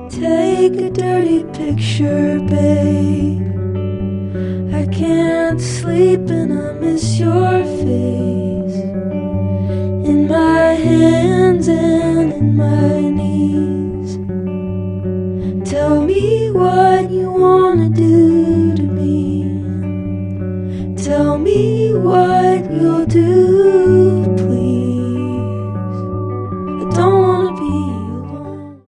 Take a dirty picture, babe. I can't sleep and I miss your face in my hands and in my knees. Tell me what you wanna do to me. Tell me what you'll do.